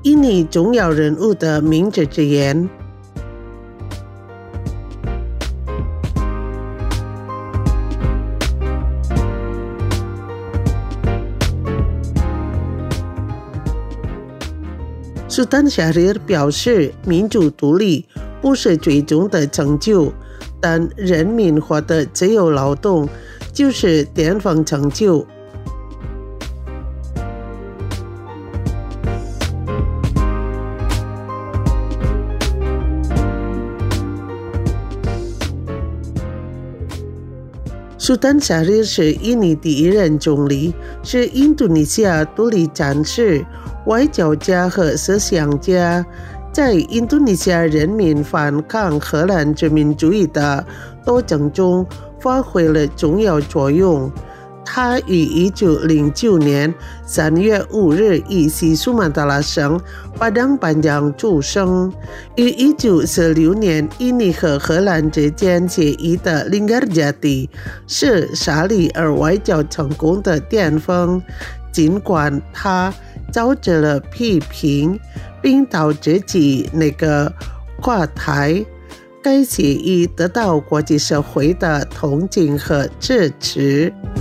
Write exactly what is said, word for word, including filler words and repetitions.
印尼重要人物的明智之言。苏丹夏日表示，民主独立不是最终的成就，但人民获得自由劳动就是巅峰成就。苏丹夏日是印尼第一任总理，是印度尼西亚独立战士、外交家和思想家，在印度尼西亚人民反抗荷兰殖民主义的斗争中发挥了重要作用。他于一九零九年三月五日以西苏曼达拉省巴当班扬出生。于一九四六年印尼和荷兰之间协议的林格尔加蒂是沙里尔外交成功的巅峰，尽管他遭致了批评，并导致其那个垮台，该协议得到国际社会的同情和支持。